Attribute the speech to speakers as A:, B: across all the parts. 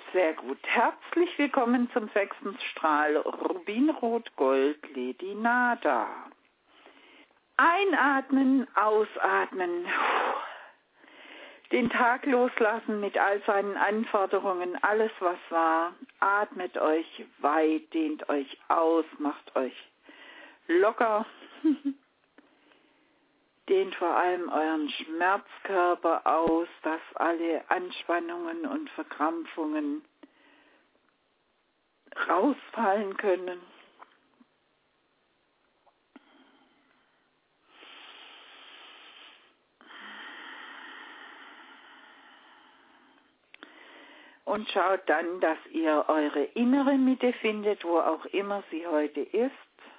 A: Sehr gut. Herzlich willkommen zum 6. Strahl Rubinrot Gold Lady Nada. Einatmen, ausatmen. Den Tag loslassen mit all seinen Anforderungen, alles was war. Atmet euch weit, dehnt euch aus, macht euch locker. Dehnt vor allem euren Schmerzkörper aus, dass alle Anspannungen und Verkrampfungen rausfallen können. Und schaut dann, dass ihr eure innere Mitte findet, wo auch immer sie heute ist.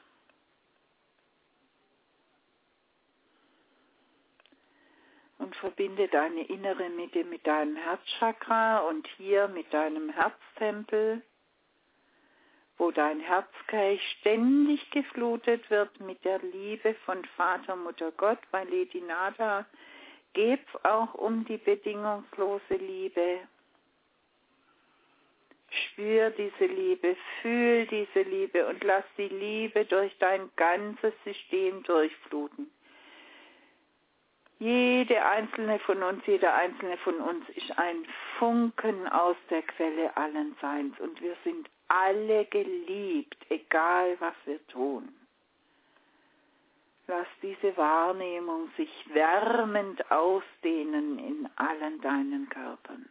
A: Und verbinde deine innere Mitte mit deinem Herzchakra und hier mit deinem Herztempel, wo dein Herzkelch ständig geflutet wird mit der Liebe von Vater, Mutter, Gott. Bei Lady Nada geht es auch um die bedingungslose Liebe. Spür diese Liebe, fühl diese Liebe und lass die Liebe durch dein ganzes System durchfluten. Jeder einzelne von uns ist ein Funken aus der Quelle allen Seins und wir sind alle geliebt, egal was wir tun. Lass diese Wahrnehmung sich wärmend ausdehnen in allen deinen Körpern.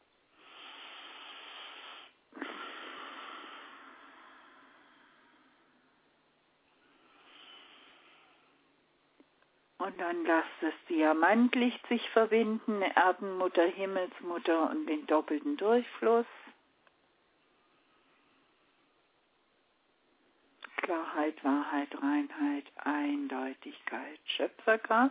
A: Und dann lasst das Diamantlicht sich verbinden, Erdenmutter, Himmelsmutter und den doppelten Durchfluss. Klarheit, Wahrheit, Reinheit, Eindeutigkeit, Schöpferkraft.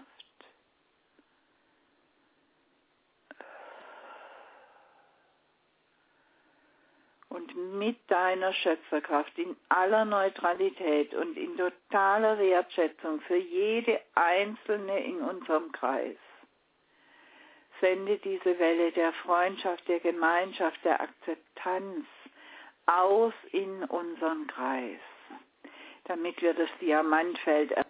A: Und mit deiner Schöpferkraft in aller Neutralität und in totaler Wertschätzung für jede Einzelne in unserem Kreis, sende diese Welle der Freundschaft, der Gemeinschaft, der Akzeptanz aus in unseren Kreis, damit wir das Diamantfeld erreichen.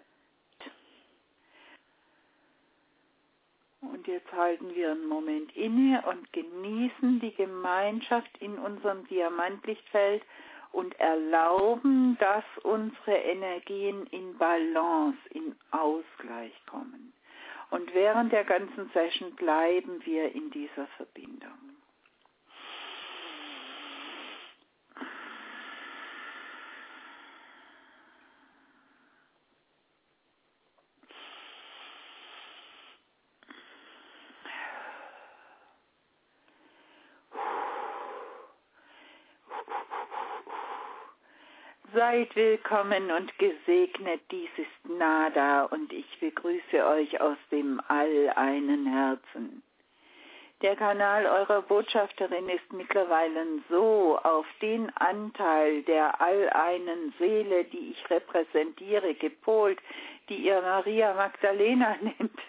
A: Und jetzt halten wir einen Moment inne und genießen die Gemeinschaft in unserem Diamantlichtfeld und erlauben, dass unsere Energien in Balance, in Ausgleich kommen. Und während der ganzen Session bleiben wir in dieser Verbindung. Seid willkommen und gesegnet, dies ist Nada und ich begrüße euch aus dem All-Einen Herzen. Der Kanal eurer Botschafterin ist mittlerweile so auf den Anteil der All-Einen Seele, die ich repräsentiere, gepolt, die ihr Maria Magdalena nennt,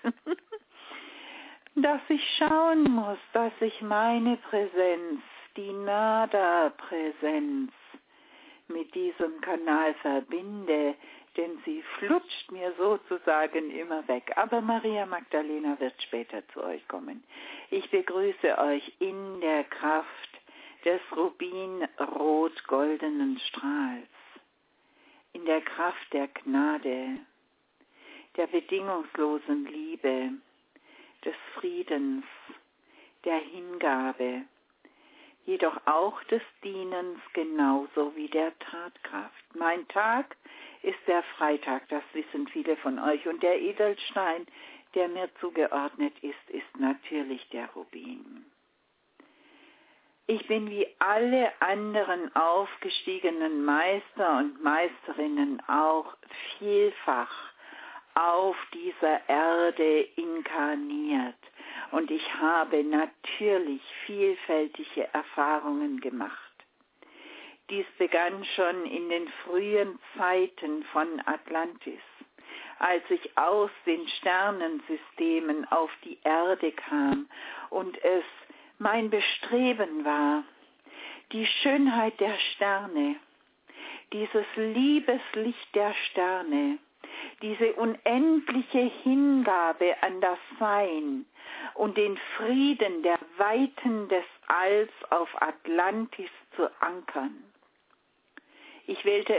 A: dass ich schauen muss, dass ich meine Präsenz, die Nada-Präsenz, mit diesem Kanal verbinde, denn sie flutscht mir sozusagen immer weg. Aber Maria Magdalena wird später zu euch kommen. Ich begrüße euch in der Kraft des rubinrot-goldenen Strahls, in der Kraft der Gnade, der bedingungslosen Liebe, des Friedens, der Hingabe, jedoch auch des Dienens genauso wie der Tatkraft. Mein Tag ist der Freitag, das wissen viele von euch, und der Edelstein, der mir zugeordnet ist, ist natürlich der Rubin. Ich bin wie alle anderen aufgestiegenen Meister und Meisterinnen auch vielfach auf dieser Erde inkarniert. Und ich habe natürlich vielfältige Erfahrungen gemacht. Dies begann schon in den frühen Zeiten von Atlantis, als ich aus den Sternensystemen auf die Erde kam und es mein Bestreben war, die Schönheit der Sterne, dieses Liebeslicht der Sterne, diese unendliche Hingabe an das Sein und den Frieden der Weiten des Alls auf Atlantis zu ankern. Ich wählte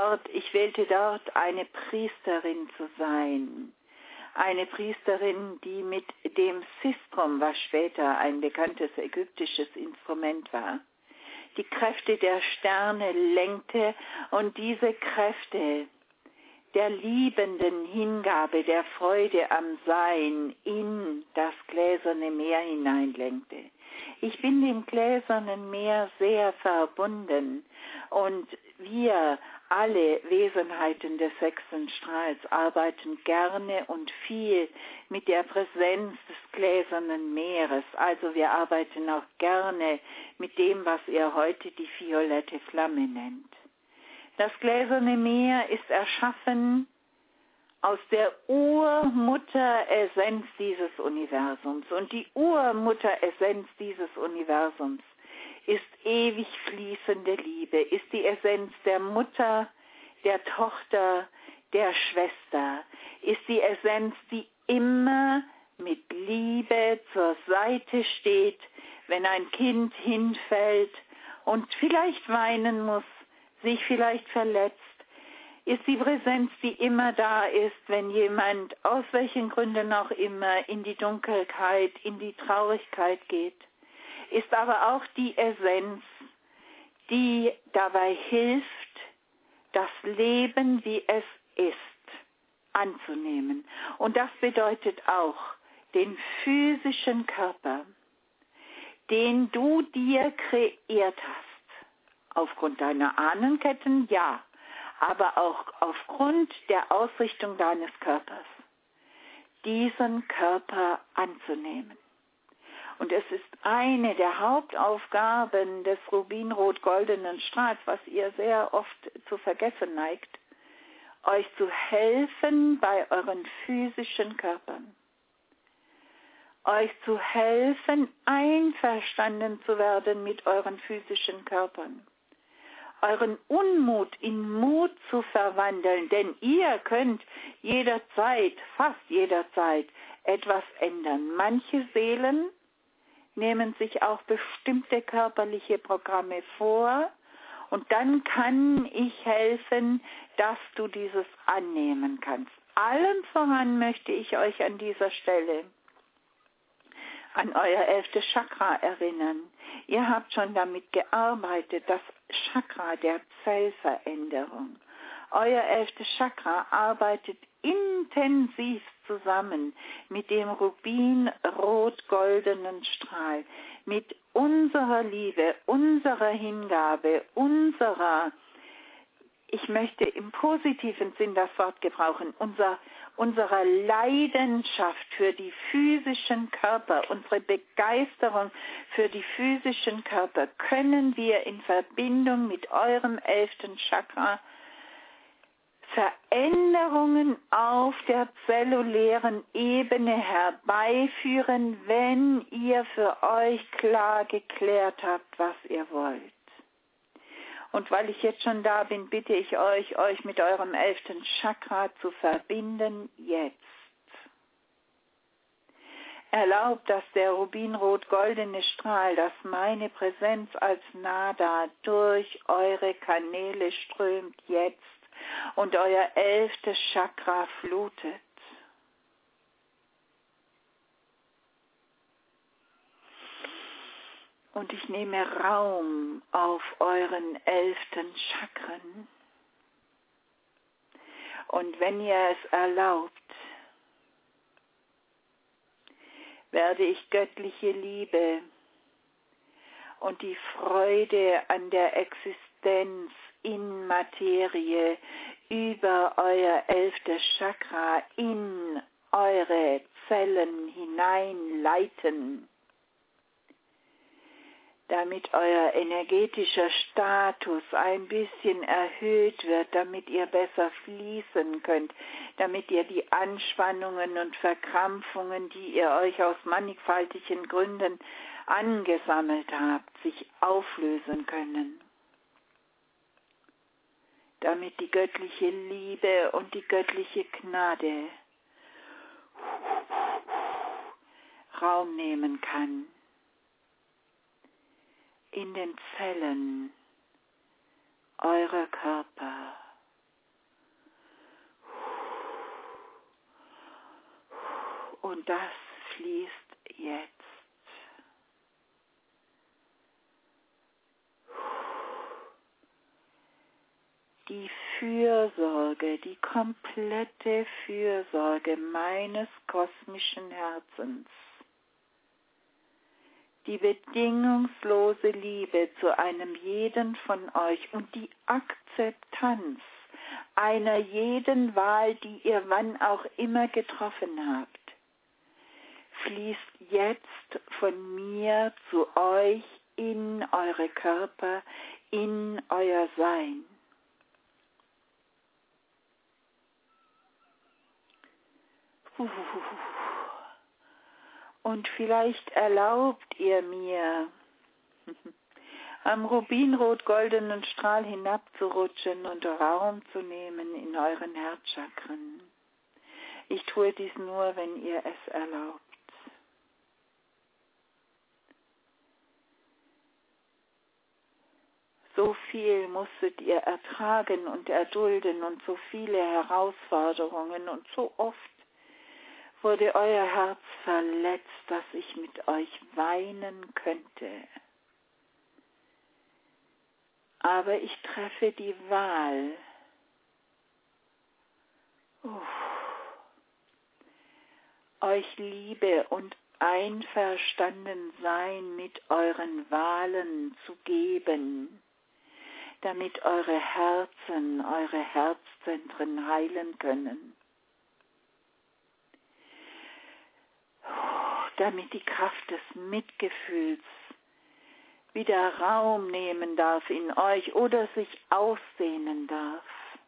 A: dort eine Priesterin zu sein. Eine Priesterin, die mit dem Sistrum, was später ein bekanntes ägyptisches Instrument war, die Kräfte der Sterne lenkte und diese Kräfte der liebenden Hingabe, der Freude am Sein in das gläserne Meer hineinlenkte. Ich bin dem gläsernen Meer sehr verbunden und wir alle Wesenheiten des sechsten Strahls arbeiten gerne und viel mit der Präsenz des gläsernen Meeres. Also wir arbeiten auch gerne mit dem, was ihr heute die violette Flamme nennt. Das gläserne Meer ist erschaffen aus der Urmutteressenz dieses Universums. Und die Urmutteressenz dieses Universums ist ewig fließende Liebe, ist die Essenz der Mutter, der Tochter, der Schwester, ist die Essenz, die immer mit Liebe zur Seite steht, wenn ein Kind hinfällt und vielleicht weinen muss, sich vielleicht verletzt, ist die Präsenz, die immer da ist, wenn jemand aus welchen Gründen auch immer in die Dunkelheit, in die Traurigkeit geht, ist aber auch die Essenz, die dabei hilft, das Leben, wie es ist, anzunehmen. Und das bedeutet auch den physischen Körper, den du dir kreiert hast. Aufgrund deiner Ahnenketten, ja, aber auch aufgrund der Ausrichtung deines Körpers, diesen Körper anzunehmen. Und es ist eine der Hauptaufgaben des rubinrot-goldenen Strahls, was ihr sehr oft zu vergessen neigt, euch zu helfen bei euren physischen Körpern. Euch zu helfen, einverstanden zu werden mit euren physischen Körpern. Euren Unmut in Mut zu verwandeln, denn ihr könnt jederzeit, fast jederzeit, etwas ändern. Manche Seelen nehmen sich auch bestimmte körperliche Programme vor und dann kann ich helfen, dass du dieses annehmen kannst. Allem voran möchte ich euch an dieser Stelle an euer 11. Chakra erinnern. Ihr habt schon damit gearbeitet, das Chakra der Zellveränderung. Euer 11. Chakra arbeitet intensiv zusammen mit dem rubin-rot-goldenen Strahl, mit unserer Liebe, unserer Hingabe, ich möchte im positiven Sinn das Wort gebrauchen, unserer Leidenschaft für die physischen Körper, unsere Begeisterung für die physischen Körper, können wir in Verbindung mit eurem 11. Chakra Veränderungen auf der zellulären Ebene herbeiführen, wenn ihr für euch klar geklärt habt, was ihr wollt. Und weil ich jetzt schon da bin, bitte ich euch mit eurem 11. Chakra zu verbinden, jetzt. Erlaubt, dass der rubinrot-goldene Strahl, dass meine Präsenz als Nada durch eure Kanäle strömt jetzt und euer 11. Chakra flutet. Und ich nehme Raum auf euren 11. Chakren. Und wenn ihr es erlaubt, werde ich göttliche Liebe und die Freude an der Existenz in Materie über euer 11. Chakra in eure Zellen hineinleiten. damit euer energetischer Status ein bisschen erhöht wird, damit ihr besser fließen könnt, damit ihr die Anspannungen und Verkrampfungen, die ihr euch aus mannigfaltigen Gründen angesammelt habt, sich auflösen können. Damit die göttliche Liebe und die göttliche Gnade Raum nehmen kann in den Zellen eurer Körper. Und das fließt jetzt. Die Fürsorge, die komplette Fürsorge meines kosmischen Herzens, die bedingungslose Liebe zu einem jeden von euch und die Akzeptanz einer jeden Wahl, die ihr wann auch immer getroffen habt, fließt jetzt von mir zu euch in eure Körper, in euer Sein. Und vielleicht erlaubt ihr mir, am rubinrot-goldenen Strahl hinabzurutschen und Raum zu nehmen in euren Herzchakren. Ich tue dies nur, wenn ihr es erlaubt. So viel musstet ihr ertragen und erdulden und so viele Herausforderungen und so oft wurde euer Herz verletzt, dass ich mit euch weinen könnte. Aber ich treffe die Wahl, euch Liebe und Einverstandensein mit euren Wahlen zu geben, damit eure Herzen, eure Herzzentren heilen können. Damit die Kraft des Mitgefühls wieder Raum nehmen darf in euch oder sich ausdehnen darf.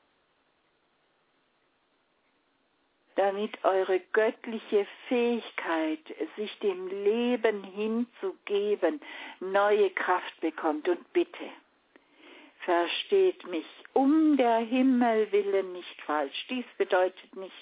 A: Damit eure göttliche Fähigkeit, sich dem Leben hinzugeben, neue Kraft bekommt. Und bitte, versteht mich um der Himmel willen nicht falsch. Dies bedeutet nicht,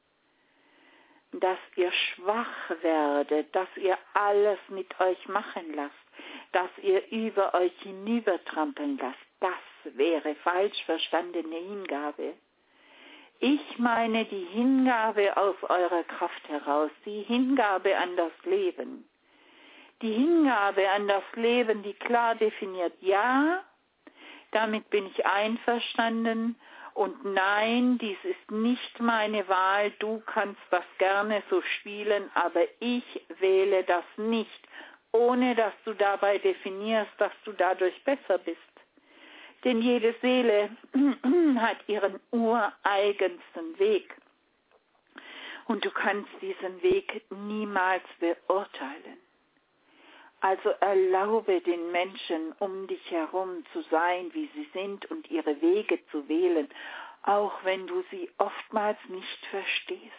A: dass ihr schwach werdet, dass ihr alles mit euch machen lasst, dass ihr über euch hinübertrampeln lasst. Das wäre falsch verstandene Hingabe. Ich meine die Hingabe aus eurer Kraft heraus, die Hingabe an das Leben. Die Hingabe an das Leben, die klar definiert, ja, damit bin ich einverstanden, und nein, dies ist nicht meine Wahl, du kannst das gerne so spielen, aber ich wähle das nicht, ohne dass du dabei definierst, dass du dadurch besser bist. Denn jede Seele hat ihren ureigensten Weg. Und du kannst diesen Weg niemals beurteilen. Also erlaube den Menschen um dich herum zu sein, wie sie sind und ihre Wege zu wählen, auch wenn du sie oftmals nicht verstehst.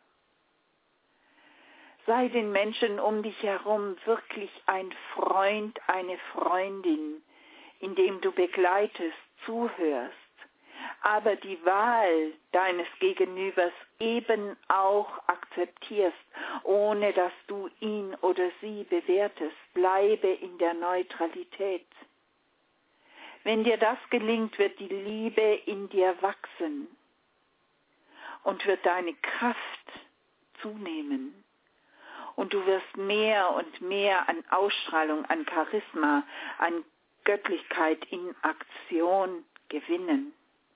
A: Sei den Menschen um dich herum wirklich ein Freund, eine Freundin, indem du begleitest, zuhörst, aber die Wahl deines Gegenübers eben auch akzeptierst, ohne dass du ihn oder sie bewertest. Bleibe in der Neutralität. Wenn dir das gelingt, wird die Liebe in dir wachsen und wird deine Kraft zunehmen. Und du wirst mehr und mehr an Ausstrahlung, an Charisma, an Göttlichkeit in Aktion gewinnen.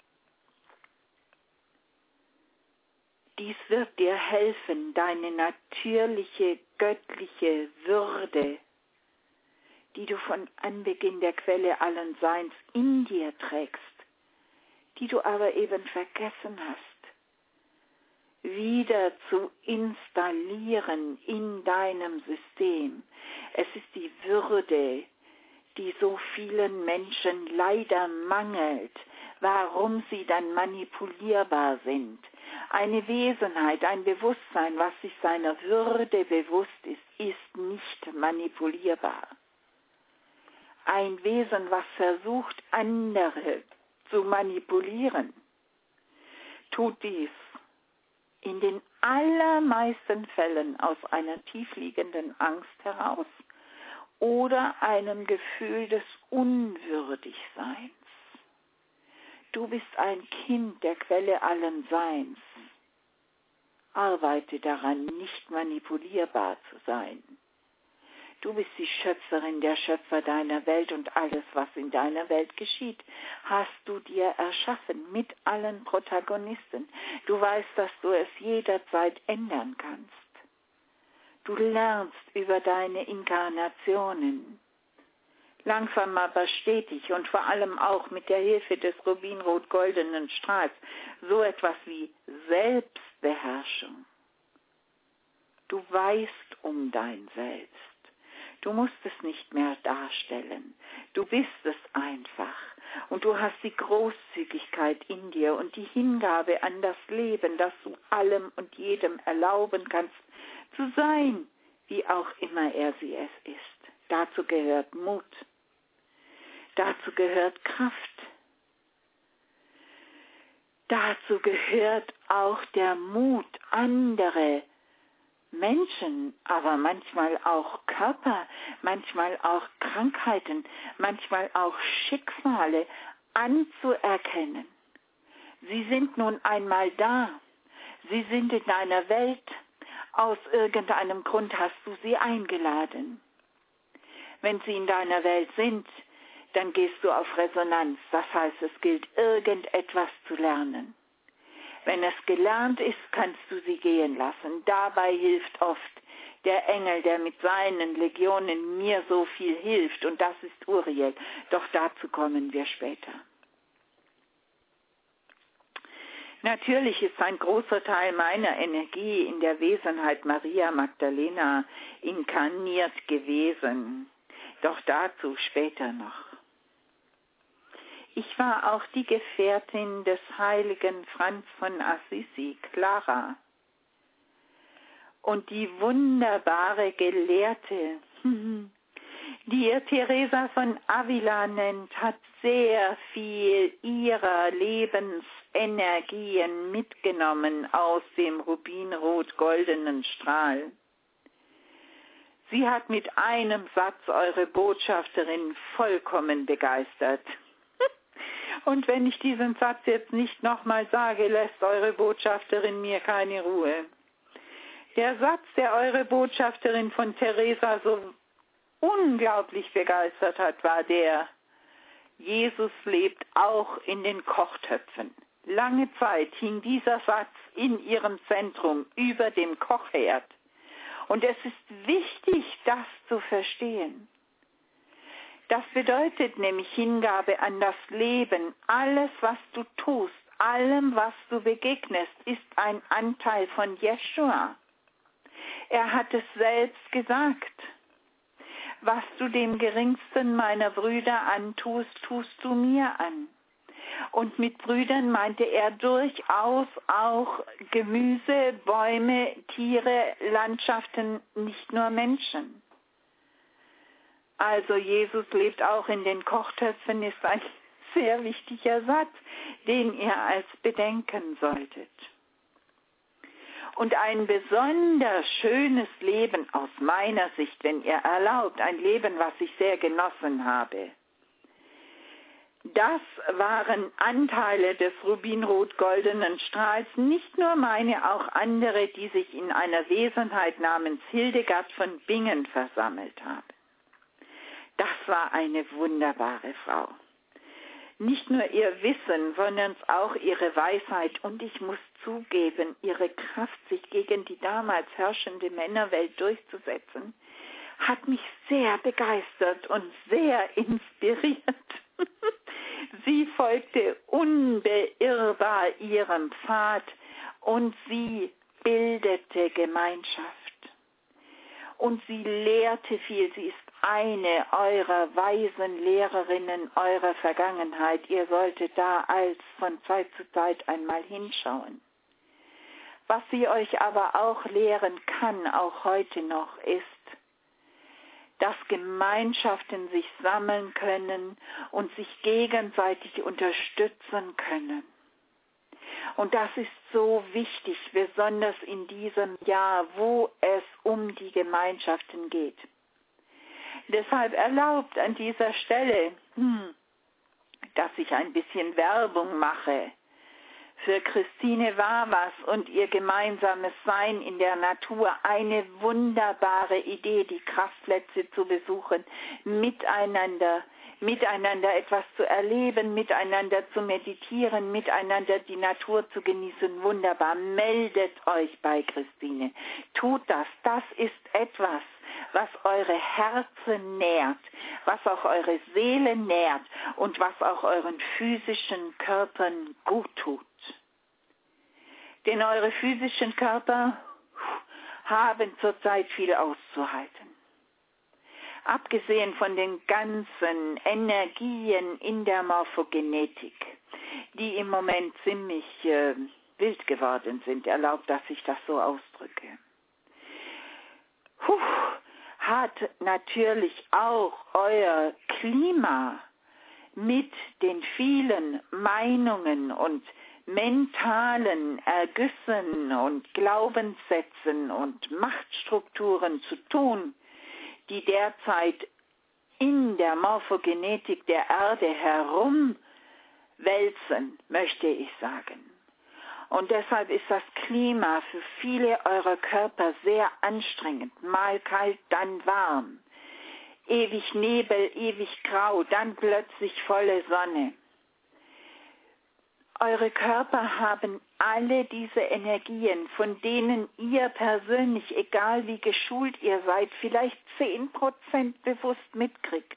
A: Dies wird dir helfen, deine natürliche, göttliche Würde, die du von Anbeginn der Quelle allen Seins in dir trägst, die du aber eben vergessen hast, wieder zu installieren in deinem System. Es ist die Würde, die so vielen Menschen leider mangelt, warum sie dann manipulierbar sind. Eine Wesenheit, ein Bewusstsein, was sich seiner Würde bewusst ist nicht manipulierbar. Ein Wesen, was versucht, andere zu manipulieren, tut dies in den allermeisten Fällen aus einer tiefliegenden Angst heraus oder einem Gefühl des Unwürdigseins. Du bist ein Kind der Quelle allen Seins. Arbeite daran, nicht manipulierbar zu sein. Du bist die Schöpferin, der Schöpfer deiner Welt und alles, was in deiner Welt geschieht, hast du dir erschaffen mit allen Protagonisten. Du weißt, dass du es jederzeit ändern kannst. Du lernst über deine Inkarnationen. Langsam aber stetig und vor allem auch mit der Hilfe des rubinrot-goldenen Strahls so etwas wie Selbstbeherrschung. Du weißt um dein Selbst. Du musst es nicht mehr darstellen. Du bist es einfach. Und du hast die Großzügigkeit in dir und die Hingabe an das Leben, dass du allem und jedem erlauben kannst, zu sein, wie auch immer er sie es ist. Dazu gehört Mut. Dazu gehört Kraft. Dazu gehört auch der Mut, andere Menschen, aber manchmal auch Körper, manchmal auch Krankheiten, manchmal auch Schicksale anzuerkennen. Sie sind nun einmal da. Sie sind in deiner Welt. Aus irgendeinem Grund hast du sie eingeladen. Wenn sie in deiner Welt sind, dann gehst du auf Resonanz. Das heißt, es gilt, irgendetwas zu lernen. Wenn es gelernt ist, kannst du sie gehen lassen. Dabei hilft oft der Engel, der mit seinen Legionen mir so viel hilft. Und das ist Uriel. Doch dazu kommen wir später. Natürlich ist ein großer Teil meiner Energie in der Wesenheit Maria Magdalena inkarniert gewesen. Doch dazu später noch. Ich war auch die Gefährtin des heiligen Franz von Assisi, Clara. Und die wunderbare Gelehrte, die ihr Teresa von Avila nennt, hat sehr viel ihrer Lebensenergien mitgenommen aus dem rubinrot-goldenen Strahl. Sie hat mit einem Satz eure Botschafterin vollkommen begeistert. Und wenn ich diesen Satz jetzt nicht nochmal sage, lässt eure Botschafterin mir keine Ruhe. Der Satz, der eure Botschafterin von Teresa so unglaublich begeistert hat, war der: Jesus lebt auch in den Kochtöpfen. Lange Zeit hing dieser Satz in ihrem Zentrum über dem Kochherd. Und es ist wichtig, das zu verstehen. Das bedeutet nämlich Hingabe an das Leben. Alles, was du tust, allem, was du begegnest, ist ein Anteil von Jeschua. Er hat es selbst gesagt. Was du dem geringsten meiner Brüder antust, tust du mir an. Und mit Brüdern meinte er durchaus auch Gemüse, Bäume, Tiere, Landschaften, nicht nur Menschen. Also Jesus lebt auch in den Kochtöpfen, ist ein sehr wichtiger Satz, den ihr als bedenken solltet. Und ein besonders schönes Leben aus meiner Sicht, wenn ihr erlaubt, ein Leben, was ich sehr genossen habe. Das waren Anteile des rubinrot-goldenen Strahls, nicht nur meine, auch andere, die sich in einer Wesenheit namens Hildegard von Bingen versammelt haben. Das war eine wunderbare Frau. Nicht nur ihr Wissen, sondern auch ihre Weisheit und ich muss zugeben, ihre Kraft, sich gegen die damals herrschende Männerwelt durchzusetzen, hat mich sehr begeistert und sehr inspiriert. Sie folgte unbeirrbar ihrem Pfad und sie bildete Gemeinschaft. Und sie lehrte viel, sie ist eine eurer weisen Lehrerinnen eurer Vergangenheit. Ihr solltet da von Zeit zu Zeit einmal hinschauen. Was sie euch aber auch lehren kann, auch heute noch, ist, dass Gemeinschaften sich sammeln können und sich gegenseitig unterstützen können. Und das ist so wichtig, besonders in diesem Jahr, wo es um die Gemeinschaften geht. Deshalb erlaubt an dieser Stelle, dass ich ein bisschen Werbung mache für Christine Wawers und ihr gemeinsames Sein in der Natur. Eine wunderbare Idee, die Kraftplätze zu besuchen, miteinander etwas zu erleben, miteinander zu meditieren, miteinander die Natur zu genießen. Wunderbar. Meldet euch bei Christine. Tut das. Das ist etwas, was eure Herzen nährt, was auch eure Seele nährt und was auch euren physischen Körpern gut tut. Denn eure physischen Körper haben zurzeit viel auszuhalten. Abgesehen von den ganzen Energien in der Morphogenetik, die im Moment ziemlich wild geworden sind, erlaubt, dass ich das so ausdrücke, hat natürlich auch euer Klima mit den vielen Meinungen und mentalen Ergüssen und Glaubenssätzen und Machtstrukturen zu tun, die derzeit in der Morphogenetik der Erde herumwälzen, möchte ich sagen. Und deshalb ist das Klima für viele eurer Körper sehr anstrengend. Mal kalt, dann warm. Ewig Nebel, ewig grau, dann plötzlich volle Sonne. Eure Körper haben alle diese Energien, von denen ihr persönlich, egal wie geschult ihr seid, vielleicht 10% bewusst mitkriegt.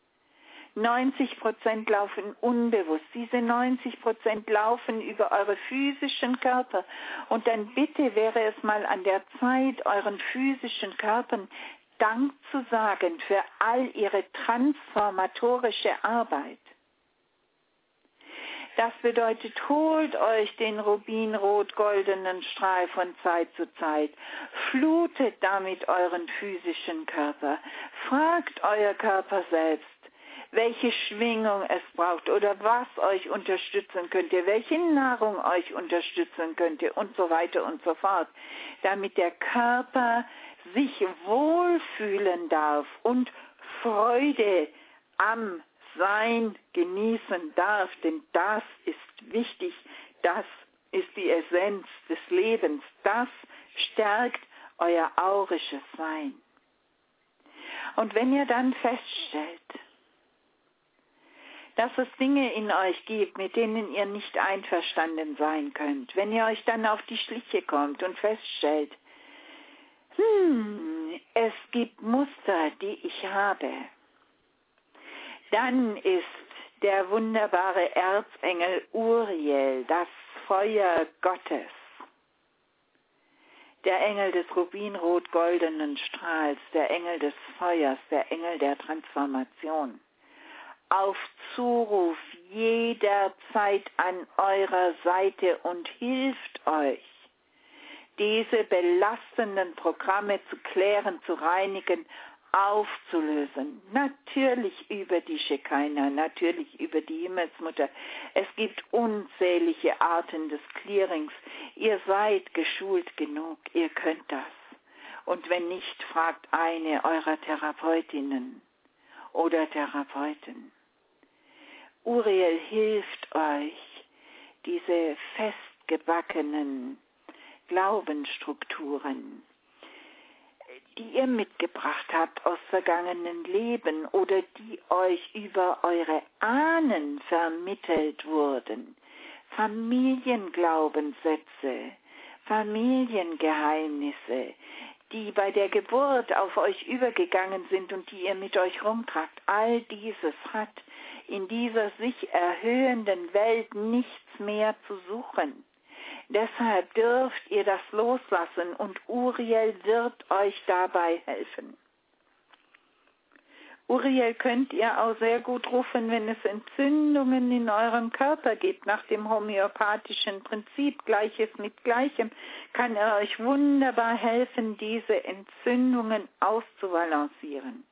A: 90% laufen unbewusst. Diese 90% laufen über eure physischen Körper. Und dann bitte wäre es mal an der Zeit, euren physischen Körpern Dank zu sagen für all ihre transformatorische Arbeit. Das bedeutet, holt euch den rubinrot-goldenen Strahl von Zeit zu Zeit, flutet damit euren physischen Körper, fragt euer Körper selbst, welche Schwingung es braucht oder was euch unterstützen könnte, welche Nahrung euch unterstützen könnte und so weiter und so fort, damit der Körper sich wohlfühlen darf und Freude am Sein genießen darf, denn das ist wichtig, das ist die Essenz des Lebens, das stärkt euer aurisches Sein. Und wenn ihr dann feststellt, dass es Dinge in euch gibt, mit denen ihr nicht einverstanden sein könnt, wenn ihr euch dann auf die Schliche kommt und feststellt, es gibt Muster, die ich habe, dann ist der wunderbare Erzengel Uriel, das Feuer Gottes, der Engel des rubinrot-goldenen Strahls, der Engel des Feuers, der Engel der Transformation, auf Zuruf jederzeit an eurer Seite und hilft euch, diese belastenden Programme zu klären, zu reinigen, aufzulösen. Natürlich über die Shekinah, natürlich über die Himmelsmutter. Es gibt unzählige Arten des Clearings. Ihr seid geschult genug, ihr könnt das. Und wenn nicht, fragt eine eurer Therapeutinnen oder Therapeuten. Uriel hilft euch, diese festgebackenen Glaubensstrukturen, die ihr mitgebracht habt aus vergangenen Leben oder die euch über eure Ahnen vermittelt wurden, Familienglaubenssätze, Familiengeheimnisse, die bei der Geburt auf euch übergegangen sind und die ihr mit euch rumtragt, all dieses hat in dieser sich erhöhenden Welt nichts mehr zu suchen. Deshalb dürft ihr das loslassen und Uriel wird euch dabei helfen. Uriel könnt ihr auch sehr gut rufen, wenn es Entzündungen in eurem Körper gibt. Nach dem homöopathischen Prinzip, Gleiches mit Gleichem, kann er euch wunderbar helfen, diese Entzündungen auszubalancieren.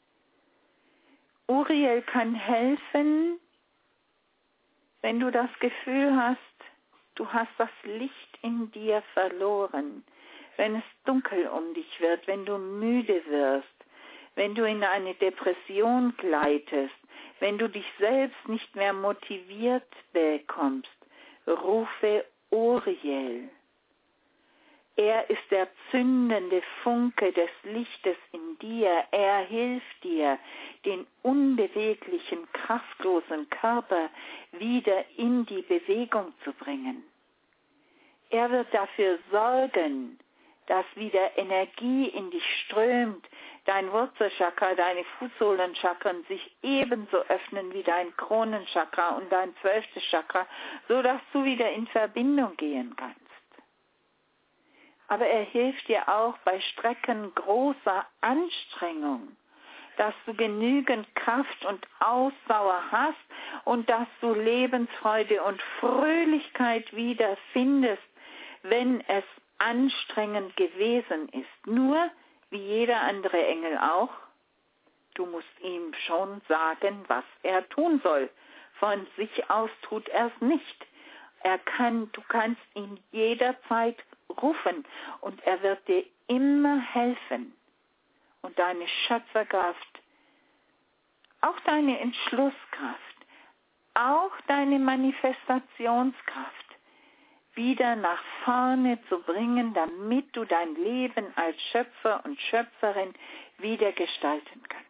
A: Uriel kann helfen, wenn du das Gefühl hast, du hast das Licht in dir verloren, wenn es dunkel um dich wird, wenn du müde wirst, wenn du in eine Depression gleitest, wenn du dich selbst nicht mehr motiviert bekommst, rufe Uriel. Er ist der zündende Funke des Lichtes in dir. Er hilft dir, den unbeweglichen, kraftlosen Körper wieder in die Bewegung zu bringen. Er wird dafür sorgen, dass wieder Energie in dich strömt, dein Wurzelchakra, deine Fußsohlenchakren sich ebenso öffnen wie dein Kronenchakra und dein 12. Chakra, sodass du wieder in Verbindung gehen kannst. Aber er hilft dir auch bei Strecken großer Anstrengung, dass du genügend Kraft und Ausdauer hast und dass du Lebensfreude und Fröhlichkeit wieder findest, wenn es anstrengend gewesen ist. Nur, wie jeder andere Engel auch, du musst ihm schon sagen, was er tun soll. Von sich aus tut er es nicht. Du kannst ihn jederzeit rufen und er wird dir immer helfen. Und deine Schöpferkraft, auch deine Entschlusskraft, auch deine Manifestationskraft wieder nach vorne zu bringen, damit du dein Leben als Schöpfer und Schöpferin wieder gestalten kannst.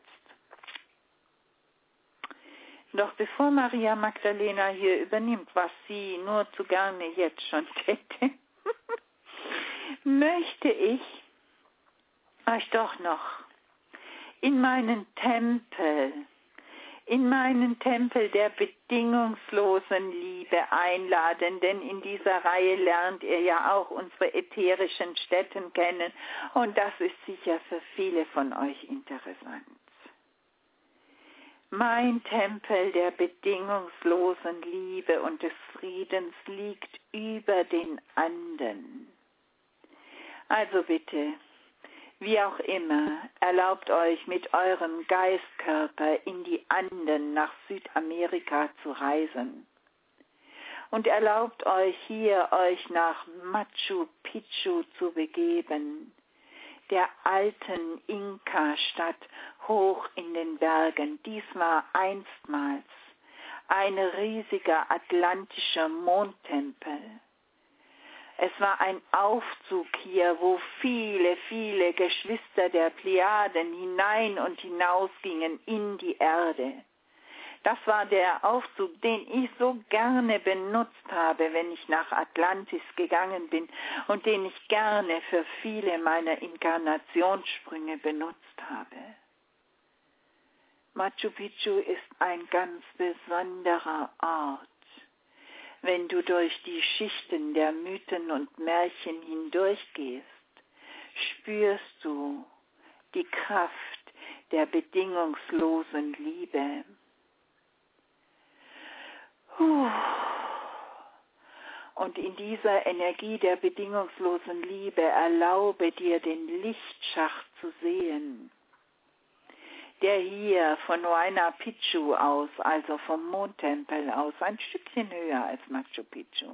A: Doch bevor Maria Magdalena hier übernimmt, was sie nur zu gerne jetzt schon täte, möchte ich euch doch noch in meinen Tempel der bedingungslosen Liebe einladen, denn in dieser Reihe lernt ihr ja auch unsere ätherischen Stätten kennen und das ist sicher für viele von euch interessant. Mein Tempel der bedingungslosen Liebe und des Friedens liegt über den Anden. Also bitte, wie auch immer, erlaubt euch mit eurem Geistkörper in die Anden nach Südamerika zu reisen. Und erlaubt euch hier, euch nach Machu Picchu zu begeben, der alten Inka-Stadt hoch in den Bergen. Dies war einstmals ein riesiger atlantischer Mondtempel. Es war ein Aufzug hier, wo viele, viele Geschwister der Plejaden hinein und hinausgingen in die Erde. Das war der Aufzug, den ich so gerne benutzt habe, wenn ich nach Atlantis gegangen bin und den ich gerne für viele meiner Inkarnationssprünge benutzt habe. Machu Picchu ist ein ganz besonderer Ort. Wenn du durch die Schichten der Mythen und Märchen hindurchgehst, spürst du die Kraft der bedingungslosen Liebe. Und in dieser Energie der bedingungslosen Liebe erlaube dir den Lichtschacht zu sehen, der hier von Huayna Picchu aus, also vom Mondtempel aus, ein Stückchen höher als Machu Picchu,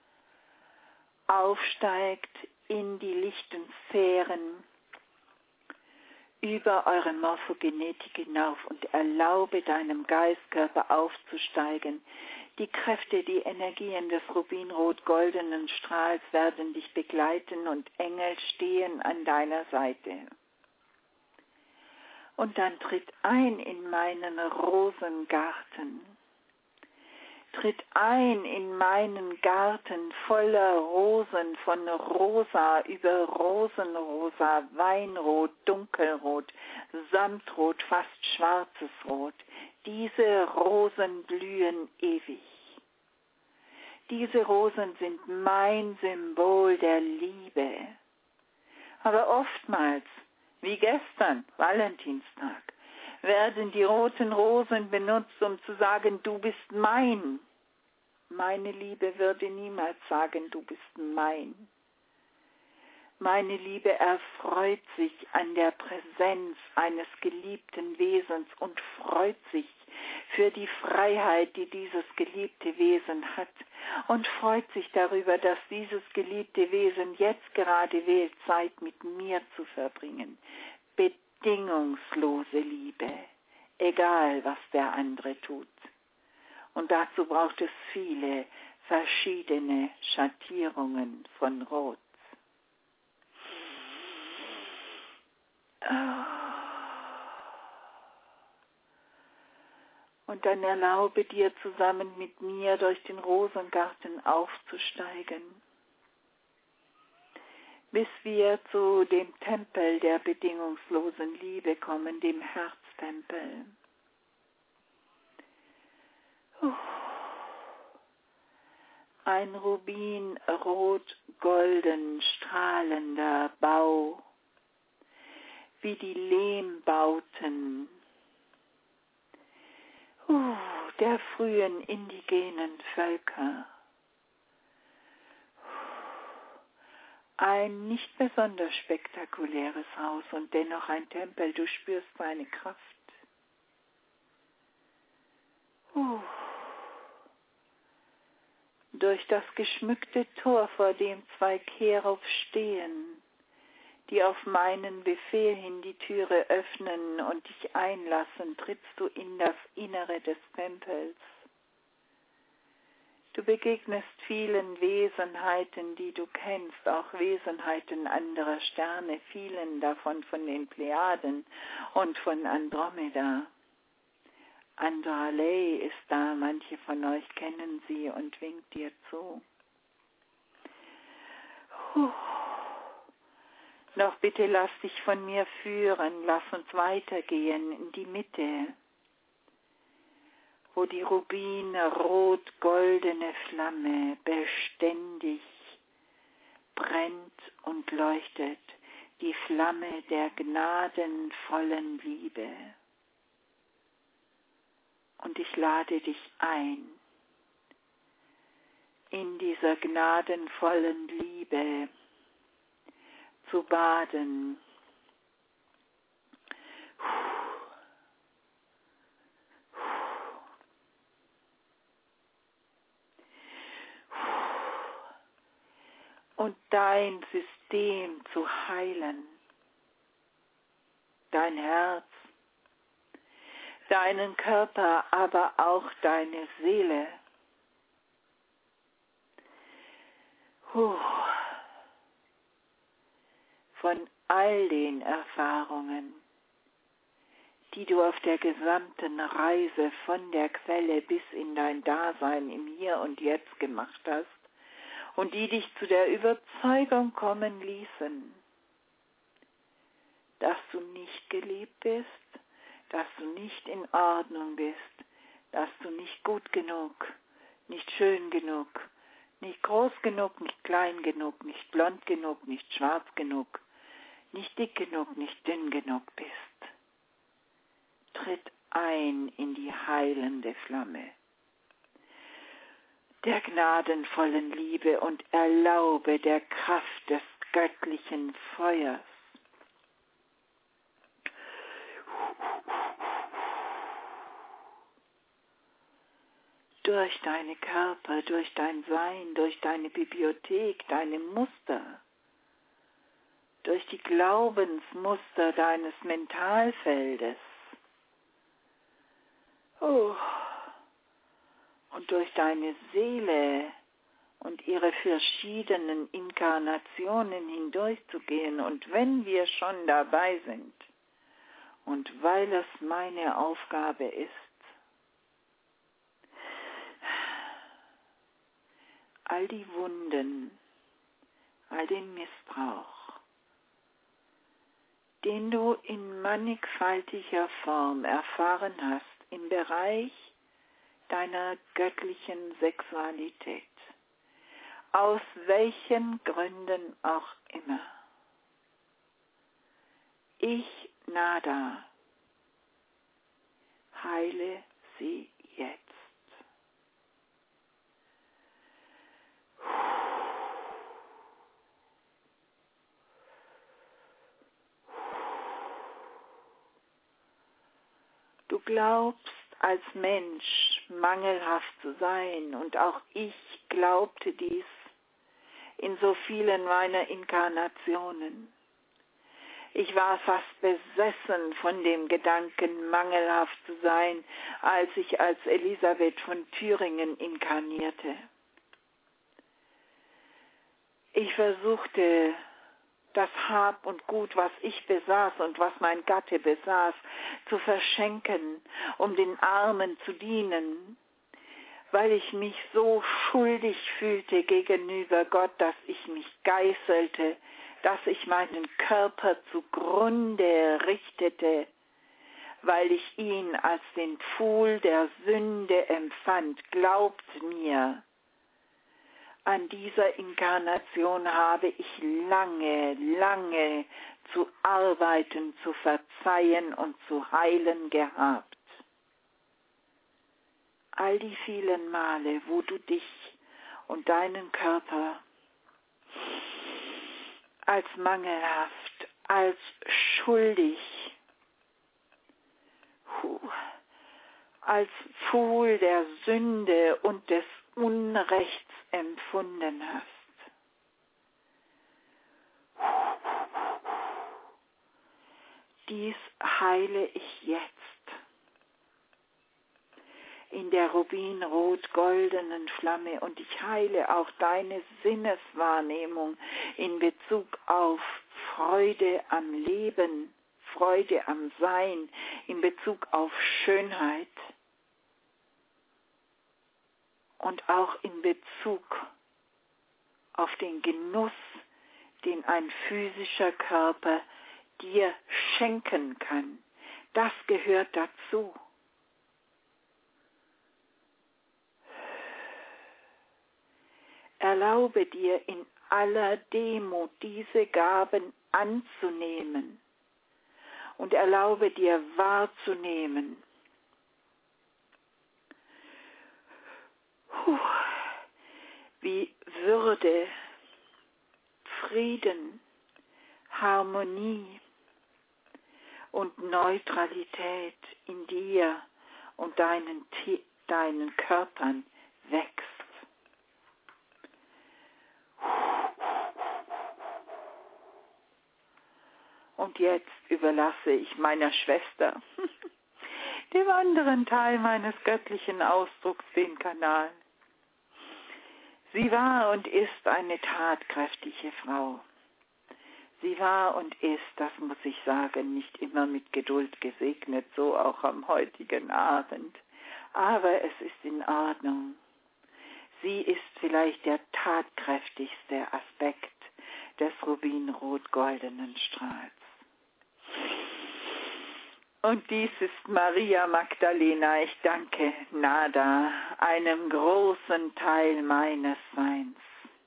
A: aufsteigt in die lichten Sphären über eure Morphogenetik hinauf und erlaube deinem Geistkörper aufzusteigen. Die Kräfte, die Energien des rubinrot-goldenen Strahls werden dich begleiten und Engel stehen an deiner Seite. Und dann tritt ein in meinen Rosengarten. Tritt ein in meinen Garten voller Rosen, von rosa über rosenrosa, weinrot, dunkelrot, samtrot, fast schwarzes Rot. Diese Rosen blühen ewig. Diese Rosen sind mein Symbol der Liebe. Aber oftmals, wie gestern, Valentinstag, werden die roten Rosen benutzt, um zu sagen, du bist mein. Meine Liebe würde niemals sagen, du bist mein. Meine Liebe erfreut sich an der Präsenz eines geliebten Wesens und freut sich für die Freiheit, die dieses geliebte Wesen hat und freut sich darüber, dass dieses geliebte Wesen jetzt gerade wählt, Zeit mit mir zu verbringen. Bedingungslose Liebe, egal was der andere tut. Und dazu braucht es viele verschiedene Schattierungen von Rot. Und dann erlaube dir zusammen mit mir durch den Rosengarten aufzusteigen, bis wir zu dem Tempel der bedingungslosen Liebe kommen, dem Herztempel. Ein rubinrot-golden strahlender Bau, wie die Lehmbauten der frühen indigenen Völker. Ein nicht besonders spektakuläres Haus und dennoch ein Tempel, du spürst seine Kraft. Durch das geschmückte Tor, vor dem 2 Cherubs stehen, die auf meinen Befehl hin die Türe öffnen und dich einlassen, trittst du in das Innere des Tempels. Du begegnest vielen Wesenheiten, die du kennst, auch Wesenheiten anderer Sterne, vielen davon von den Plejaden und von Andromeda. Andralei ist da, manche von euch kennen sie und winkt dir zu. Doch bitte lass dich von mir führen, lass uns weitergehen in die Mitte, wo die rubinrot-goldene Flamme beständig brennt und leuchtet, die Flamme der gnadenvollen Liebe. Und ich lade dich ein, in dieser gnadenvollen Liebe zu baden. Und dein System zu heilen, dein Herz, deinen Körper, aber auch deine Seele. Von all den Erfahrungen, die du auf der gesamten Reise von der Quelle bis in dein Dasein im Hier und Jetzt gemacht hast und die dich zu der Überzeugung kommen ließen, dass du nicht geliebt bist, dass du nicht in Ordnung bist, dass du nicht gut genug, nicht schön genug, nicht groß genug, nicht klein genug, nicht blond genug, nicht schwarz genug, nicht dick genug, nicht dünn genug bist. Tritt ein in die heilende Flamme der gnadenvollen Liebe und erlaube der Kraft des göttlichen Feuers durch deine Körper, durch dein Sein, durch deine Bibliothek, deine Muster, durch die Glaubensmuster deines Mentalfeldes und durch deine Seele und ihre verschiedenen Inkarnationen hindurchzugehen. Und wenn wir schon dabei sind und weil es meine Aufgabe ist, all die Wunden, all den Missbrauch, den du in mannigfaltiger Form erfahren hast im Bereich deiner göttlichen Sexualität, aus welchen Gründen auch immer. Ich, Nada, heile sie jetzt. Du glaubst als Mensch mangelhaft zu sein, und auch ich glaubte dies in so vielen meiner Inkarnationen. Ich war fast besessen von dem Gedanken, mangelhaft zu sein, als ich als Elisabeth von Thüringen inkarnierte. Ich versuchte, das Hab und Gut, was ich besaß und was mein Gatte besaß, zu verschenken, um den Armen zu dienen, weil ich mich so schuldig fühlte gegenüber Gott, dass ich mich geißelte, dass ich meinen Körper zugrunde richtete, weil ich ihn als den Pfuhl der Sünde empfand. Glaubt mir, an dieser Inkarnation habe ich lange, lange zu arbeiten, zu verzeihen und zu heilen gehabt. All die vielen Male, wo du dich und deinen Körper als mangelhaft, als schuldig, als Pfuhl der Sünde und des Unrechts empfunden hast. Dies heile ich jetzt in der rubinrot-goldenen Flamme, und ich heile auch deine Sinneswahrnehmung in Bezug auf Freude am Leben, Freude am Sein, in Bezug auf Schönheit und auch in Bezug auf den Genuss, den ein physischer Körper dir schenken kann. Das gehört dazu. Erlaube dir in aller Demut diese Gaben anzunehmen und erlaube dir wahrzunehmen, wie Würde, Frieden, Harmonie und Neutralität in dir und deinen Körpern wächst. Und jetzt überlasse ich meiner Schwester, dem anderen Teil meines göttlichen Ausdrucks, den Kanal. Sie war und ist eine tatkräftige Frau. Sie war und ist, das muss ich sagen, nicht immer mit Geduld gesegnet, so auch am heutigen Abend. Aber es ist in Ordnung. Sie ist vielleicht der tatkräftigste Aspekt des rubinrot-goldenen Strahls. Und dies ist Maria Magdalena. Ich danke Nada, einem großen Teil meines Seins.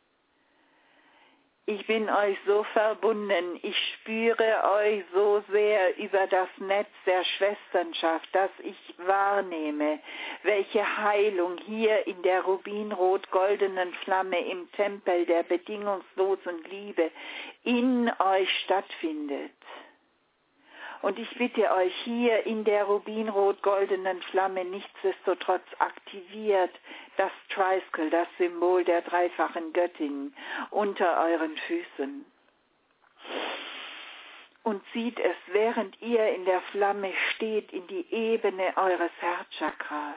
A: Ich bin euch so verbunden, ich spüre euch so sehr über das Netz der Schwesternschaft, dass ich wahrnehme, welche Heilung hier in der rubinrot-goldenen Flamme im Tempel der bedingungslosen Liebe in euch stattfindet. Und ich bitte euch hier in der rubinrot-goldenen Flamme, nichtsdestotrotz aktiviert das Tricycle, das Symbol der dreifachen Göttin, unter euren Füßen. Und zieht es, während ihr in der Flamme steht, in die Ebene eures Herzchakras.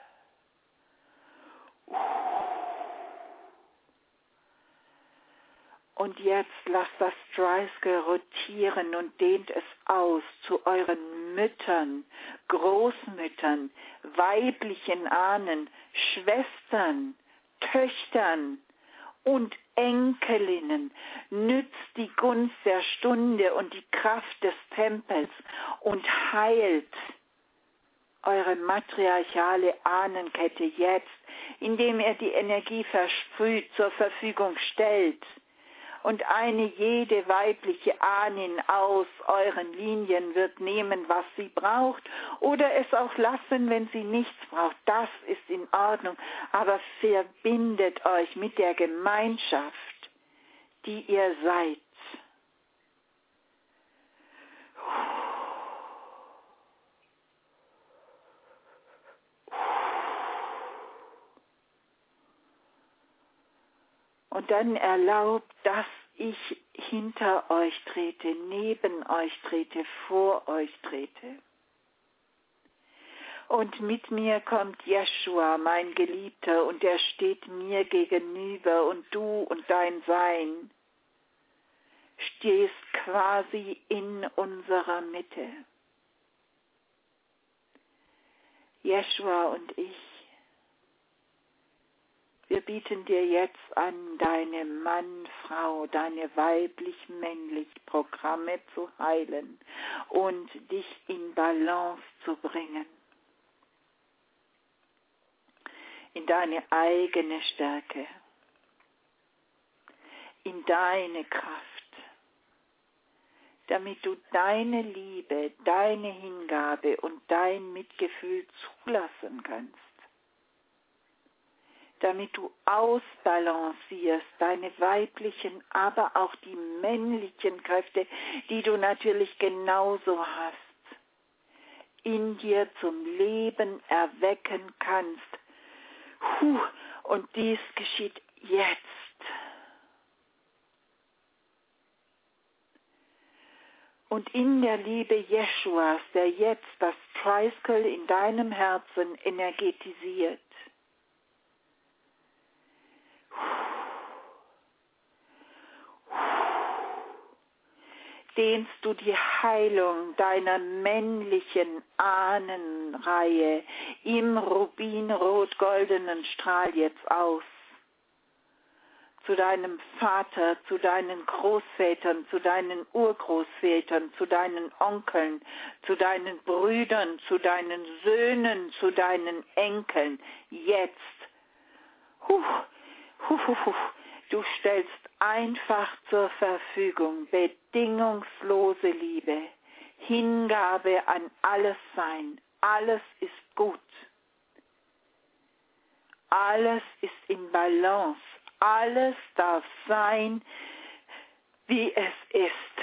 A: Und jetzt lasst das Tricycle rotieren und dehnt es aus zu euren Müttern, Großmüttern, weiblichen Ahnen, Schwestern, Töchtern und Enkelinnen. Nützt die Gunst der Stunde und die Kraft des Tempels und heilt eure matriarchale Ahnenkette jetzt, indem ihr die Energie versprüht, zur Verfügung stellt. Und eine jede weibliche Ahnin aus euren Linien wird nehmen, was sie braucht, oder es auch lassen, wenn sie nichts braucht. Das ist in Ordnung. Aber verbindet euch mit der Gemeinschaft, die ihr seid. Und dann erlaubt, dass ich hinter euch trete, neben euch trete, vor euch trete. Und mit mir kommt Jeschua, mein Geliebter, und er steht mir gegenüber, und du und dein Sein stehst quasi in unserer Mitte. Jeschua und ich, wir bieten dir jetzt an, deine Mann-Frau, deine weiblich-männlich Programme zu heilen und dich in Balance zu bringen. In deine eigene Stärke, in deine Kraft, damit du deine Liebe, deine Hingabe und dein Mitgefühl zulassen kannst. Damit du ausbalancierst deine weiblichen, aber auch die männlichen Kräfte, die du natürlich genauso hast, in dir zum Leben erwecken kannst. Und dies geschieht jetzt. Und in der Liebe Jeschuas, der jetzt das Tricycle in deinem Herzen energetisiert, dehnst du die Heilung deiner männlichen Ahnenreihe im rubinrot-goldenen Strahl jetzt aus. Zu deinem Vater, zu deinen Großvätern, zu deinen Urgroßvätern, zu deinen Onkeln, zu deinen Brüdern, zu deinen Söhnen, zu deinen Enkeln. Jetzt. Du stellst einfach zur Verfügung bedingungslose Liebe, Hingabe an alles Sein. Alles ist gut. Alles ist in Balance. Alles darf sein, wie es ist.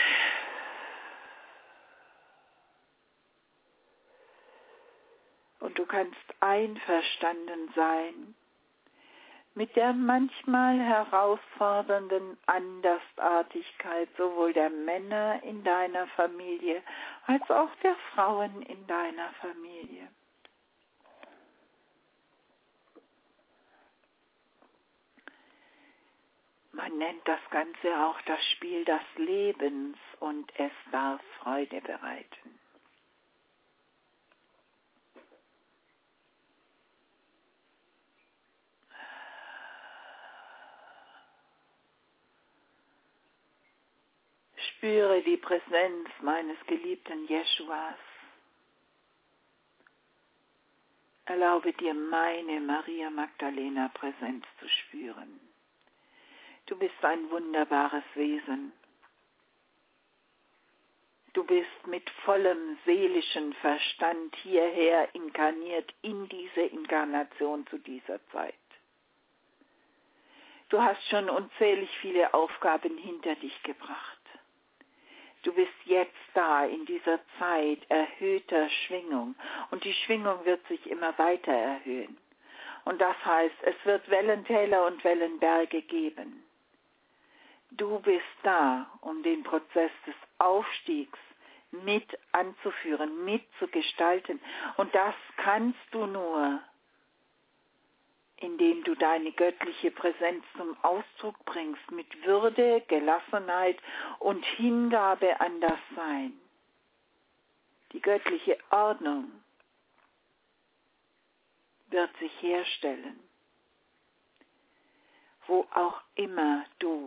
A: Und du kannst einverstanden sein mit der manchmal herausfordernden Andersartigkeit sowohl der Männer in deiner Familie als auch der Frauen in deiner Familie. Man nennt das Ganze auch das Spiel des Lebens und es darf Freude bereiten. Spüre die Präsenz meines geliebten Jeschuas. Erlaube dir meine Maria Magdalena Präsenz zu spüren. Du bist ein wunderbares Wesen. Du bist mit vollem seelischen Verstand hierher inkarniert in diese Inkarnation zu dieser Zeit. Du hast schon unzählig viele Aufgaben hinter dich gebracht. Du bist jetzt da in dieser Zeit erhöhter Schwingung und die Schwingung wird sich immer weiter erhöhen. Und das heißt, es wird Wellentäler und Wellenberge geben. Du bist da, um den Prozess des Aufstiegs mit anzuführen, mitzugestalten. Und das kannst du nur, indem du deine göttliche Präsenz zum Ausdruck bringst, mit Würde, Gelassenheit und Hingabe an das Sein. Die göttliche Ordnung wird sich herstellen, wo auch immer du